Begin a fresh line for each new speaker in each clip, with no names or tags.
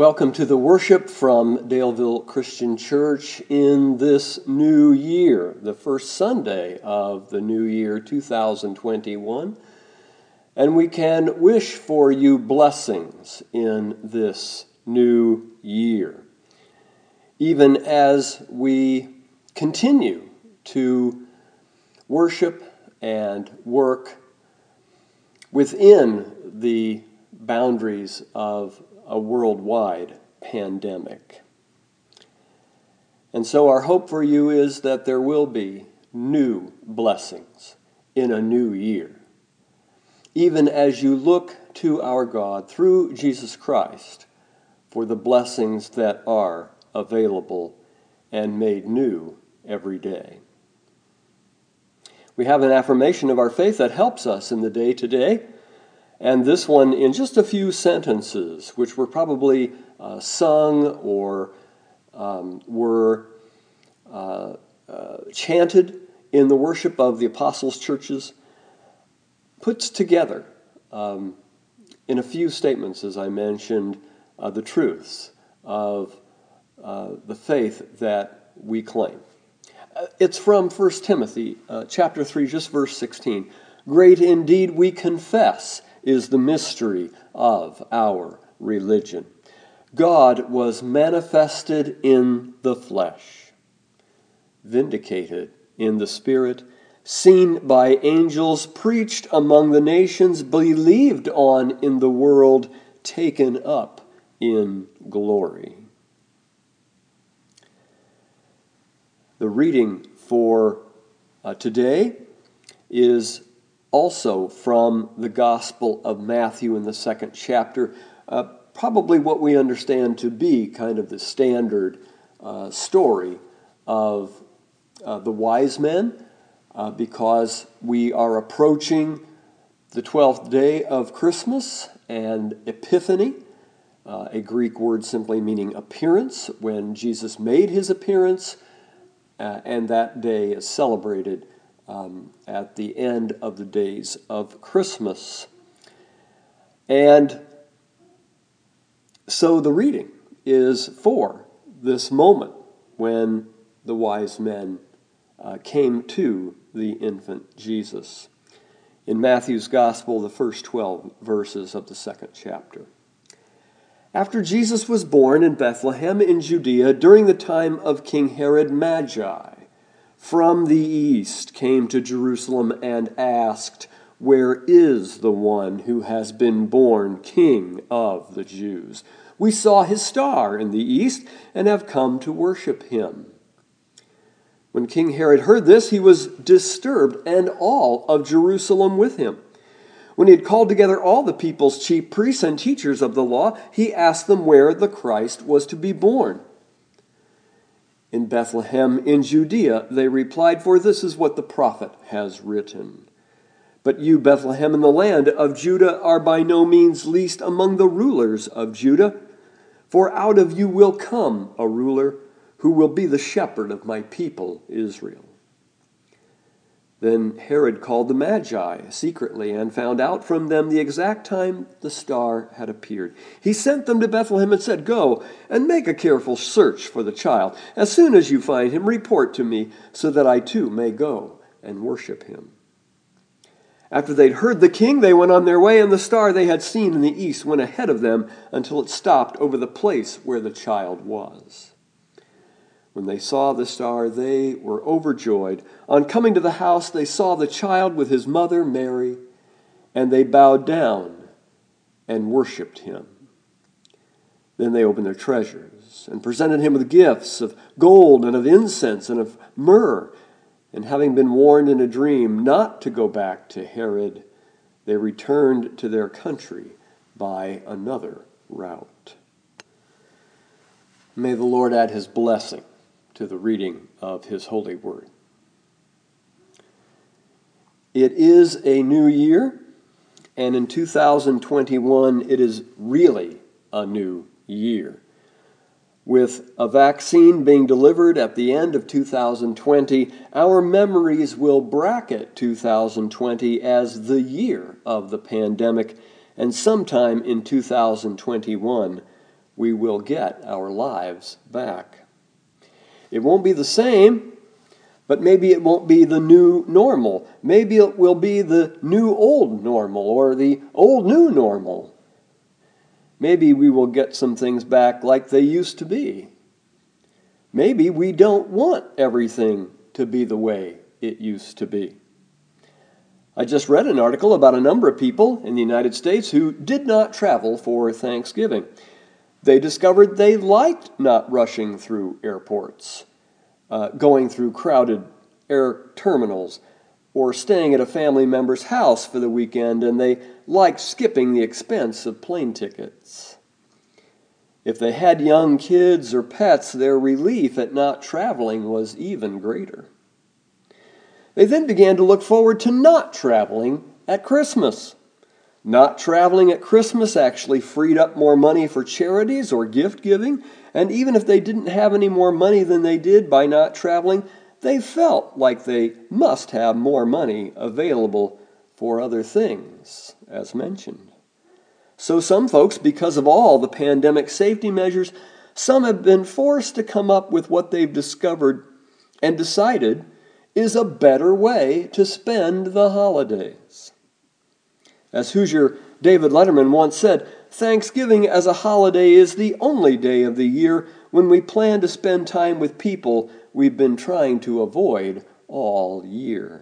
Welcome to the worship from Daleville Christian Church in this new year, the first Sunday of the new year 2021. And we can wish for you blessings in this new year, even as we continue to worship and work within the boundaries of a worldwide pandemic. And so our hope for you is that there will be new blessings in a new year, even as you look to our God through Jesus Christ for the blessings that are available and made new every day. We have an affirmation of our faith that helps us in the day today. And this one in just a few sentences, which were probably sung or were chanted in the worship of the apostles' churches, puts together in a few statements, as I mentioned, the truths of the faith that we claim. It's from 1 Timothy chapter 3, just verse 16. Great indeed, we confess, is the mystery of our religion. God was manifested in the flesh, vindicated in the Spirit, seen by angels, preached among the nations, believed on in the world, taken up in glory. The reading for today is also from the Gospel of Matthew in the second chapter, probably what we understand to be kind of the standard story of the wise men, because we are approaching the 12th day of Christmas and Epiphany, a Greek word simply meaning appearance, when Jesus made his appearance, and that day is celebrated at the end of the days of Christmas. And so the reading is for this moment when the wise men came to the infant Jesus. In Matthew's Gospel, the first 12 verses of the second chapter. After Jesus was born in Bethlehem in Judea during the time of King Herod, Magi from the east came to Jerusalem and asked, "Where is the one who has been born King of the Jews? We saw his star in the east and have come to worship him." When King Herod heard this, he was disturbed, and all of Jerusalem with him. When he had called together all the people's chief priests and teachers of the law, he asked them where the Christ was to be born. "In Bethlehem in Judea," they replied, "for this is what the prophet has written. But you, Bethlehem, in the land of Judah, are by no means least among the rulers of Judah. For out of you will come a ruler who will be the shepherd of my people Israel." Then Herod called the Magi secretly and found out from them the exact time the star had appeared. He sent them to Bethlehem and said, "Go and make a careful search for the child. As soon as you find him, report to me, so that I too may go and worship him." After they'd heard the king, they went on their way, and the star they had seen in the east went ahead of them until it stopped over the place where the child was. When they saw the star, they were overjoyed. On coming to the house, they saw the child with his mother, Mary, and they bowed down and worshipped him. Then they opened their treasures and presented him with gifts of gold and of incense and of myrrh. And having been warned in a dream not to go back to Herod, they returned to their country by another route. May the Lord add his blessing to the reading of his holy word. It is a new year, and in 2021 it is really a new year. With a vaccine being delivered at the end of 2020, our memories will bracket 2020 as the year of the pandemic, and sometime in 2021, we will get our lives back. It won't be the same, but maybe it won't be the new normal. Maybe it will be the new old normal or the old new normal. Maybe we will get some things back like they used to be. Maybe we don't want everything to be the way it used to be. I just read an article about a number of people in the United States who did not travel for Thanksgiving. They discovered they liked not rushing through airports, going through crowded air terminals, or staying at a family member's house for the weekend, and they liked skipping the expense of plane tickets. If they had young kids or pets, their relief at not traveling was even greater. They then began to look forward to not traveling at Christmas. Not traveling at Christmas actually freed up more money for charities or gift giving, and even if they didn't have any more money than they did by not traveling, they felt like they must have more money available for other things, as mentioned. So some folks, because of all the pandemic safety measures, some have been forced to come up with what they've discovered and decided is a better way to spend the holidays. As Hoosier David Letterman once said, Thanksgiving as a holiday is the only day of the year when we plan to spend time with people we've been trying to avoid all year.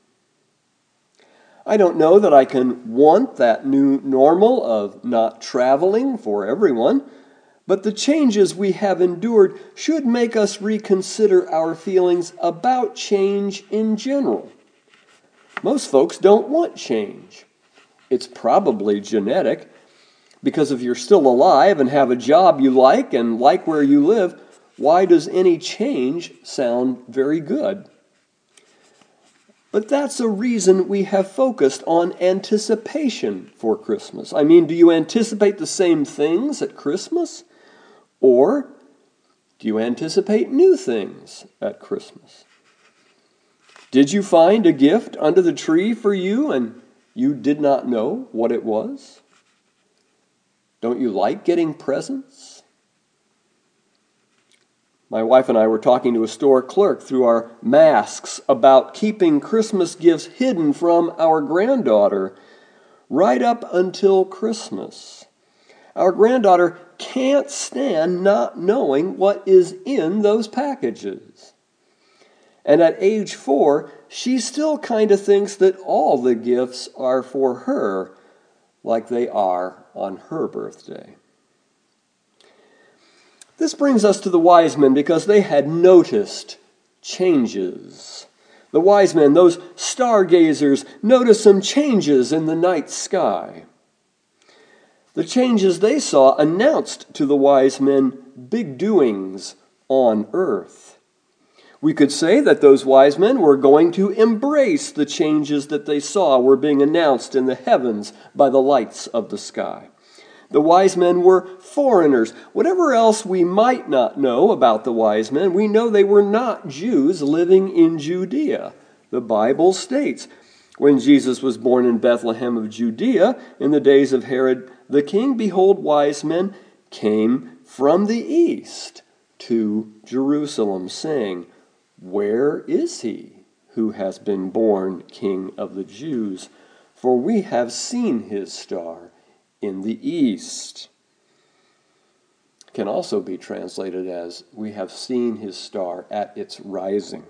I don't know that I can want that new normal of not traveling for everyone, but the changes we have endured should make us reconsider our feelings about change in general. Most folks don't want change. It's probably genetic, because if you're still alive and have a job you like and like where you live, why does any change sound very good? But that's a reason we have focused on anticipation for Christmas. I mean, do you anticipate the same things at Christmas? Or do you anticipate new things at Christmas? Did you find a gift under the tree for you and you did not know what it was? Don't you like getting presents? My wife and I were talking to a store clerk through our masks about keeping Christmas gifts hidden from our granddaughter right up until Christmas. Our granddaughter can't stand not knowing what is in those packages. And at age 4, she still kind of thinks that all the gifts are for her, like they are on her birthday. This brings us to the wise men because they had noticed changes. The wise men, those stargazers, noticed some changes in the night sky. The changes they saw announced to the wise men big doings on earth. We could say that those wise men were going to embrace the changes that they saw were being announced in the heavens by the lights of the sky. The wise men were foreigners. Whatever else we might not know about the wise men, we know they were not Jews living in Judea. The Bible states, when Jesus was born in Bethlehem of Judea, in the days of Herod the king, behold, wise men came from the east to Jerusalem, saying, Where is he who has been born King of the Jews? For we have seen his star in the east. It can also be translated as, we have seen his star at its rising.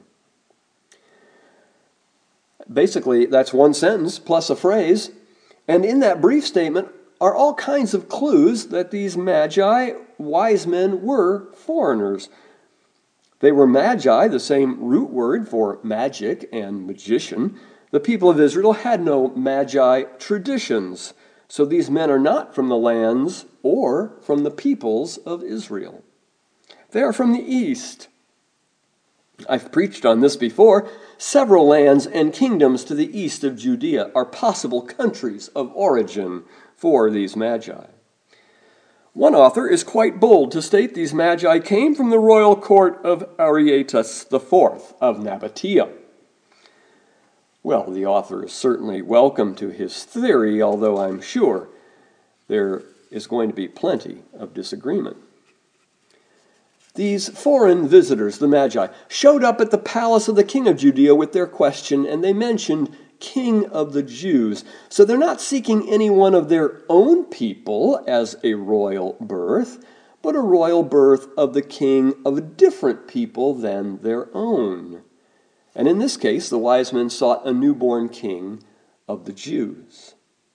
Basically, that's one sentence plus a phrase, and in that brief statement are all kinds of clues that these magi, wise men, were foreigners. They were magi, the same root word for magic and magician. The people of Israel had no magi traditions, so these men are not from the lands or from the peoples of Israel. They are from the east. I've preached on this before. Several lands and kingdoms to the east of Judea are possible countries of origin for these magi. One author is quite bold to state these magi came from the royal court of Aretas IV of Nabatea. Well, the author is certainly welcome to his theory, although I'm sure there is going to be plenty of disagreement. These foreign visitors, the Magi, showed up at the palace of the king of Judea with their question, and they mentioned King of the Jews. So they're not seeking any one of their own people as a royal birth, but a royal birth of the king of a different people than their own. And in this case, the wise men sought a newborn king of the Jews.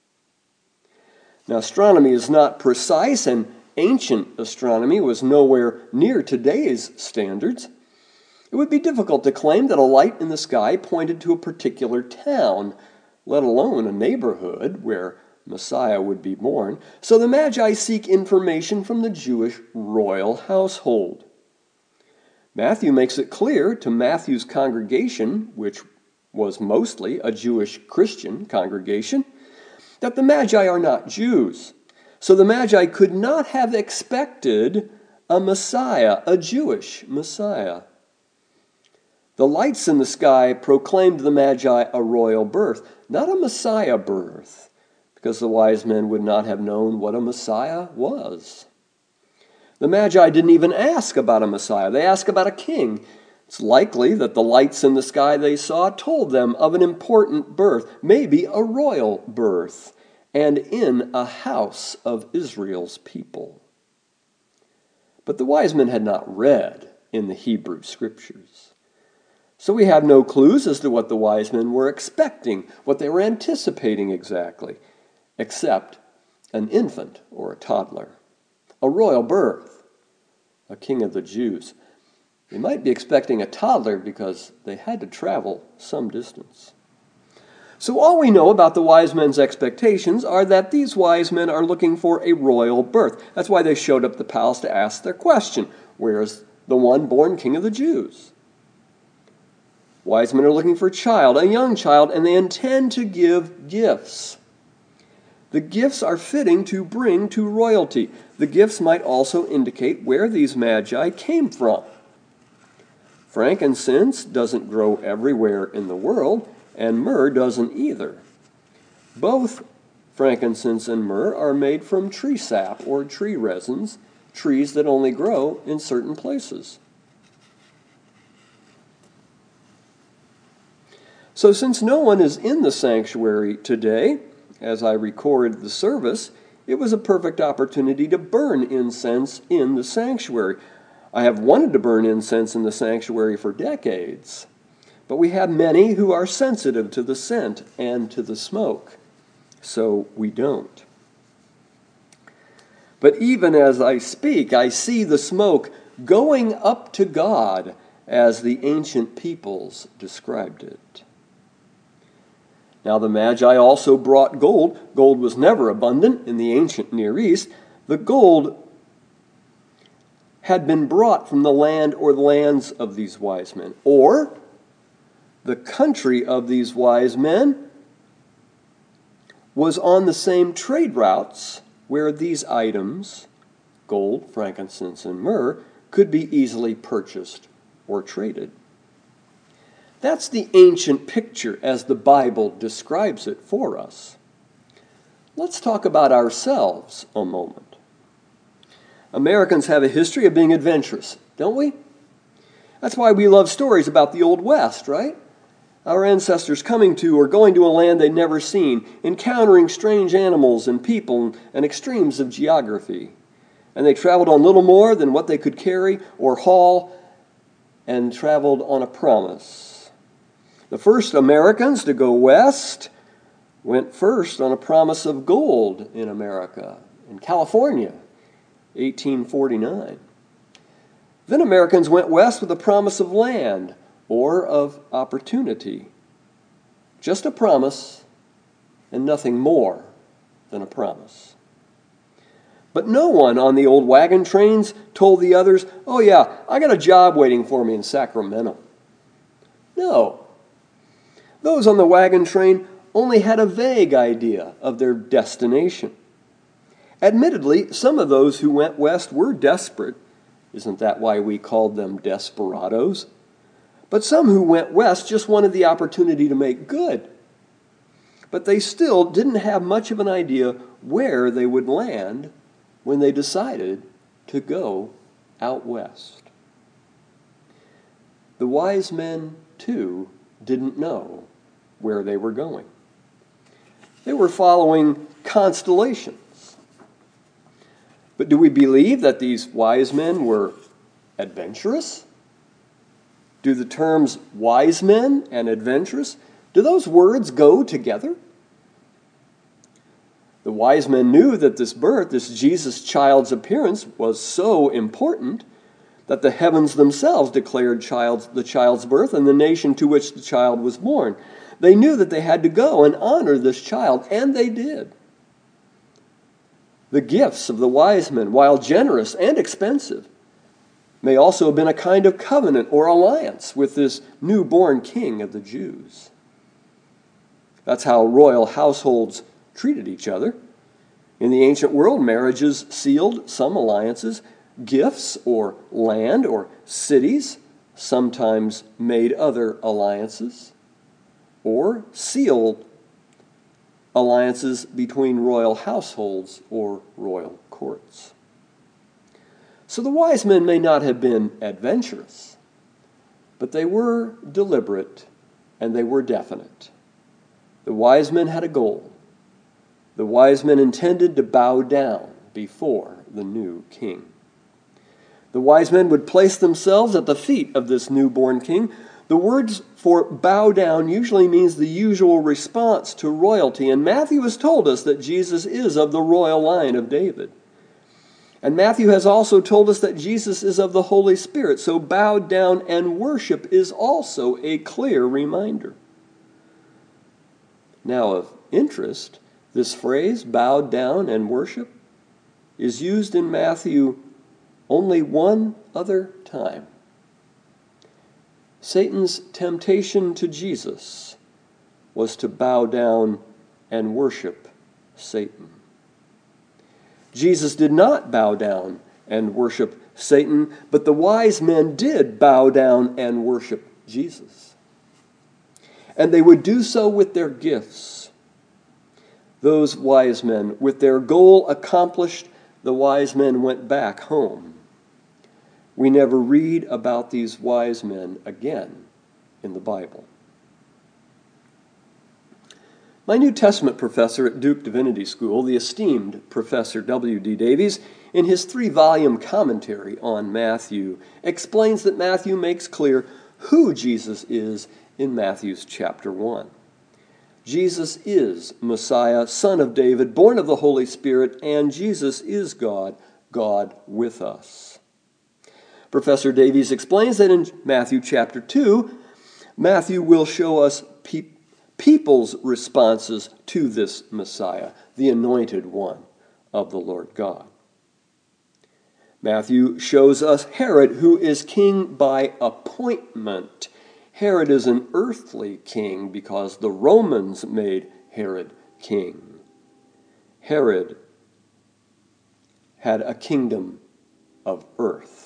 Now, astronomy is not precise, and ancient astronomy was nowhere near today's standards. It would be difficult to claim that a light in the sky pointed to a particular town, let alone a neighborhood where Messiah would be born. So the Magi seek information from the Jewish royal household. Matthew makes it clear to Matthew's congregation, which was mostly a Jewish Christian congregation, that the Magi are not Jews. So the Magi could not have expected a Messiah, a Jewish Messiah. The lights in the sky proclaimed the Magi a royal birth, not a Messiah birth, because the wise men would not have known what a Messiah was. The Magi didn't even ask about a Messiah. They asked about a king. It's likely that the lights in the sky they saw told them of an important birth, maybe a royal birth, and in a house of Israel's people. But the wise men had not read in the Hebrew Scriptures. So we have no clues as to what the wise men were expecting, what they were anticipating exactly, except an infant or a toddler, a royal birth, a king of the Jews. They might be expecting a toddler because they had to travel some distance. So all we know about the wise men's expectations are that these wise men are looking for a royal birth. That's why they showed up at the palace to ask their question, where is the one born king of the Jews? Wise men are looking for a child, a young child, and they intend to give gifts. The gifts are fitting to bring to royalty. The gifts might also indicate where these Magi came from. Frankincense doesn't grow everywhere in the world, and myrrh doesn't either. Both frankincense and myrrh are made from tree sap or tree resins, trees that only grow in certain places. So since no one is in the sanctuary today, as I record the service, it was a perfect opportunity to burn incense in the sanctuary. I have wanted to burn incense in the sanctuary for decades, but we have many who are sensitive to the scent and to the smoke, so we don't. But even as I speak, I see the smoke going up to God as the ancient peoples described it. Now the Magi also brought gold. Gold was never abundant in the ancient Near East. The gold had been brought from the land or lands of these wise men, or the country of these wise men was on the same trade routes where these items, gold, frankincense, and myrrh, could be easily purchased or traded. That's the ancient picture as the Bible describes it for us. Let's talk about ourselves a moment. Americans have a history of being adventurous, don't we? That's why we love stories about the Old West, right? Our ancestors coming to or going to a land they'd never seen, encountering strange animals and people and extremes of geography. And they traveled on little more than what they could carry or haul, and traveled on a promise. The first Americans to go west went first on a promise of gold in America, in California, 1849. Then Americans went west with a promise of land or of opportunity. Just a promise and nothing more than a promise. But no one on the old wagon trains told the others, "Oh yeah, I got a job waiting for me in Sacramento." No. Those on the wagon train only had a vague idea of their destination. Admittedly, some of those who went west were desperate. Isn't that why we called them desperados? But some who went west just wanted the opportunity to make good. But they still didn't have much of an idea where they would land when they decided to go out west. The wise men, too, didn't know where they were going. They were following constellations. But do we believe that these wise men were adventurous? Do the terms wise men and adventurous, do those words go together? The wise men knew that this birth, this Jesus child's appearance, was so important that the heavens themselves declared the child's birth and the nation to which the child was born. They knew that they had to go and honor this child, and they did. The gifts of the wise men, while generous and expensive, may also have been a kind of covenant or alliance with this newborn king of the Jews. That's how royal households treated each other. In the ancient world, marriages sealed some alliances. Gifts or land or cities sometimes made other alliances, or sealed alliances between royal households or royal courts. So the wise men may not have been adventurous, but they were deliberate and they were definite. The wise men had a goal. The wise men intended to bow down before the new king. The wise men would place themselves at the feet of this newborn king. The words for bow down usually means the usual response to royalty, and Matthew has told us that Jesus is of the royal line of David. And Matthew has also told us that Jesus is of the Holy Spirit, so bow down and worship is also a clear reminder. Now, of interest, this phrase, bow down and worship, is used in Matthew only one other time. Satan's temptation to Jesus was to bow down and worship Satan. Jesus did not bow down and worship Satan, but the wise men did bow down and worship Jesus. And they would do so with their gifts. Those wise men, with their goal accomplished, the wise men went back home. We never read about these wise men again in the Bible. My New Testament professor at Duke Divinity School, the esteemed Professor W.D. Davies, in his 3-volume commentary on Matthew, explains that Matthew makes clear who Jesus is in Matthew's chapter 1. Jesus is Messiah, Son of David, born of the Holy Spirit, and Jesus is God, God with us. Professor Davies explains that in Matthew chapter 2, Matthew will show us people's responses to this Messiah, the anointed one of the Lord God. Matthew shows us Herod, who is king by appointment. Herod is an earthly king because the Romans made Herod king. Herod had a kingdom of earth.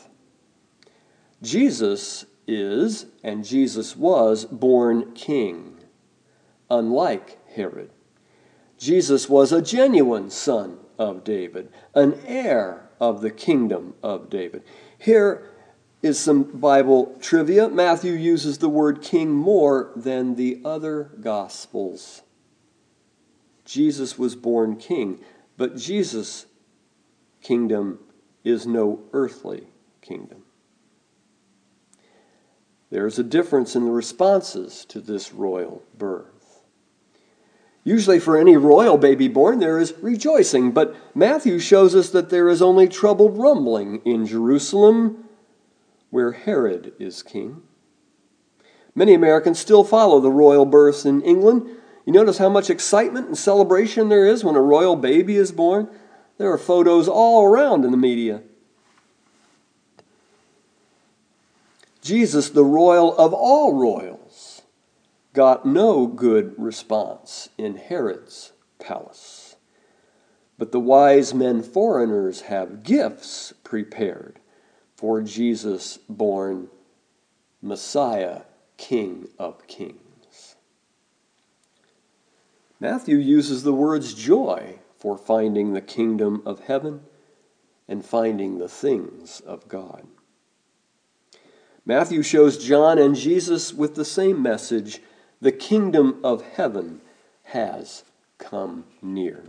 Jesus is, and Jesus was, born king, unlike Herod. Jesus was a genuine son of David, an heir of the kingdom of David. Here is some Bible trivia. Matthew uses the word king more than the other Gospels. Jesus was born king, but Jesus' kingdom is no earthly kingdom. There is a difference in the responses to this royal birth. Usually for any royal baby born, there is rejoicing, but Matthew shows us that there is only troubled rumbling in Jerusalem, where Herod is king. Many Americans still follow the royal births in England. You notice how much excitement and celebration there is when a royal baby is born? There are photos all around in the media. Jesus, the royal of all royals, got no good response in Herod's palace. But the wise men foreigners have gifts prepared for Jesus, born Messiah, King of Kings. Matthew uses the words joy for finding the kingdom of heaven and finding the things of God. Matthew shows John and Jesus with the same message: the kingdom of heaven has come near.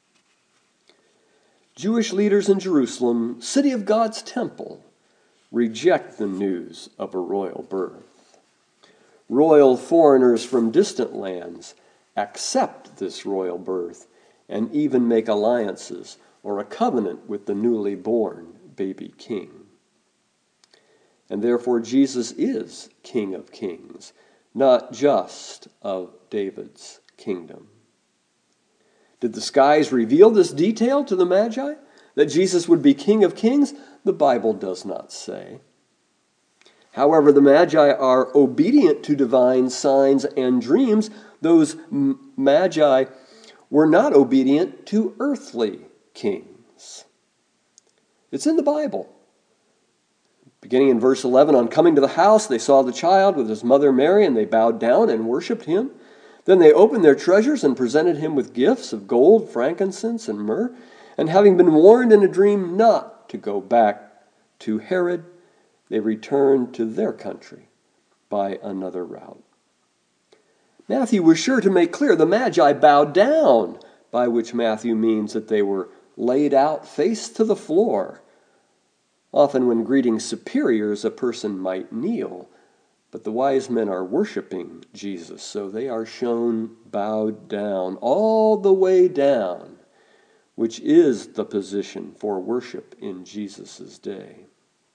Jewish leaders in Jerusalem, city of God's temple, reject the news of a royal birth. Royal foreigners from distant lands accept this royal birth and even make alliances or a covenant with the newly born baby king. And therefore Jesus is King of Kings, not just of David's kingdom. Did the skies reveal this detail to the Magi, that Jesus would be King of Kings? The Bible does not say. However, the Magi are obedient to divine signs and dreams. Those Magi were not obedient to earthly kings. It's in the Bible. Beginning in verse 11, on coming to the house, they saw the child with his mother Mary, and they bowed down and worshipped him. Then they opened their treasures and presented him with gifts of gold, frankincense, and myrrh. And having been warned in a dream not to go back to Herod, they returned to their country by another route. Matthew was sure to make clear the Magi bowed down, by which Matthew means that they were laid out face to the floor. Often when greeting superiors, a person might kneel, but the wise men are worshiping Jesus, so they are shown bowed down, all the way down, which is the position for worship in Jesus' day.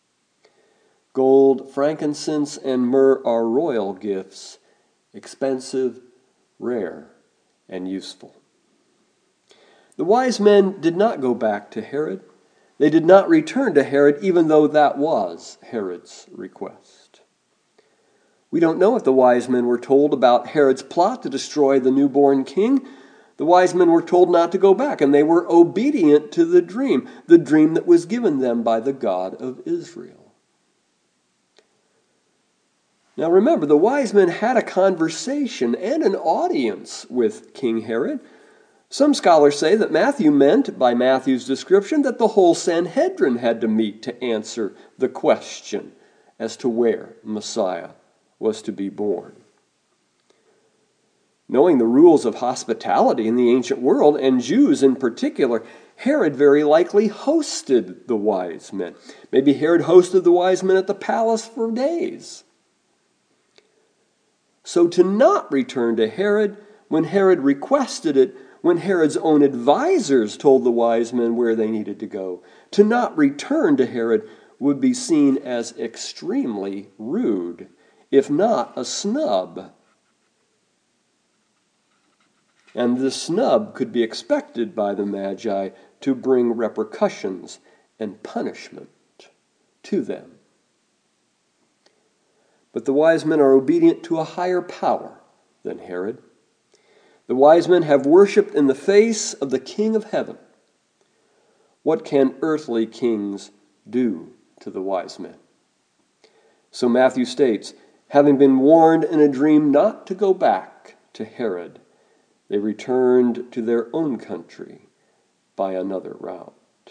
Gold, frankincense, and myrrh are royal gifts, expensive, rare, and useful. The wise men did not go back to Herod. They did not return to Herod, even though that was Herod's request. We don't know if the wise men were told about Herod's plot to destroy the newborn king. The wise men were told not to go back, and they were obedient to the dream that was given them by the God of Israel. Now remember, the wise men had a conversation and an audience with King Herod. Some scholars say that Matthew meant, by Matthew's description, that the whole Sanhedrin had to meet to answer the question as to where Messiah was to be born. Knowing the rules of hospitality in the ancient world, and Jews in particular, Herod very likely hosted the wise men. Maybe Herod hosted the wise men at the palace for days. So to not return to Herod when Herod requested it, when Herod's own advisors told the wise men where they needed to go, to not return to Herod would be seen as extremely rude, if not a snub. And this snub could be expected by the Magi to bring repercussions and punishment to them. But the wise men are obedient to a higher power than Herod. The wise men have worshipped in the face of the King of heaven. What can earthly kings do to the wise men? So Matthew states, having been warned in a dream not to go back to Herod, they returned to their own country by another route.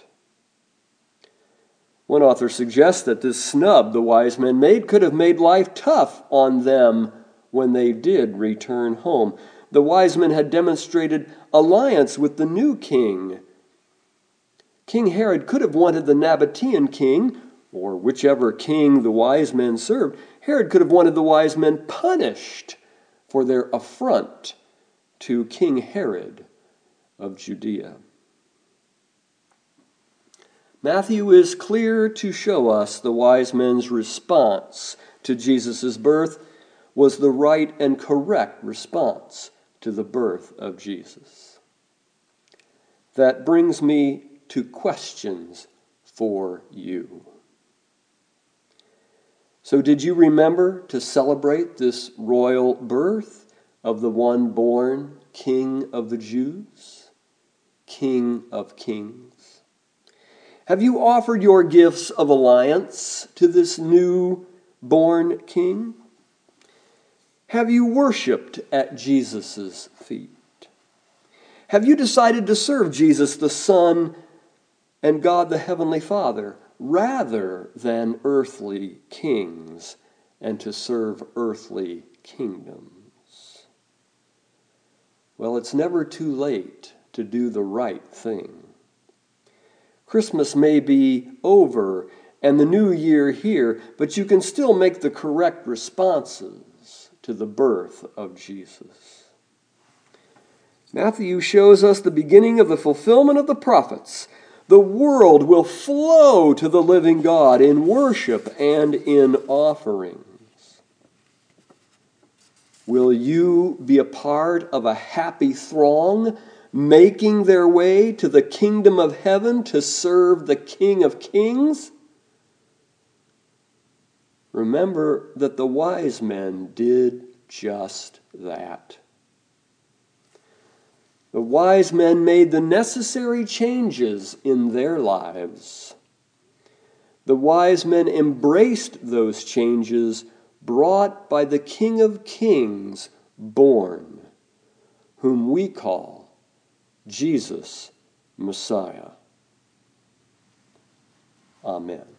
One author suggests that this snub the wise men made could have made life tough on them when they did return home. The wise men had demonstrated alliance with the new king. King Herod could have wanted the Nabatean king, or whichever king the wise men served. Herod could have wanted the wise men punished for their affront to King Herod of Judea. Matthew is clear to show us the wise men's response to Jesus' birth was the right and correct response to the birth of Jesus. That brings me to questions for you. So did you remember to celebrate this royal birth of the one born King of the Jews, King of Kings? Have you offered your gifts of alliance to this new born King? Have you worshiped at Jesus' feet? Have you decided to serve Jesus, the Son and God the Heavenly Father, rather than earthly kings and to serve earthly kingdoms. Well, it's never too late to do the right thing. Christmas may be over and the new year here, but you can still make the correct responses to the birth of Jesus. Matthew shows us the beginning of the fulfillment of the prophets. The world will flow to the living God in worship and in offerings. Will you be a part of a happy throng making their way to the kingdom of heaven to serve the King of Kings? Remember that the wise men did just that. The wise men made the necessary changes in their lives. The wise men embraced those changes brought by the King of Kings born, whom we call Jesus Messiah. Amen.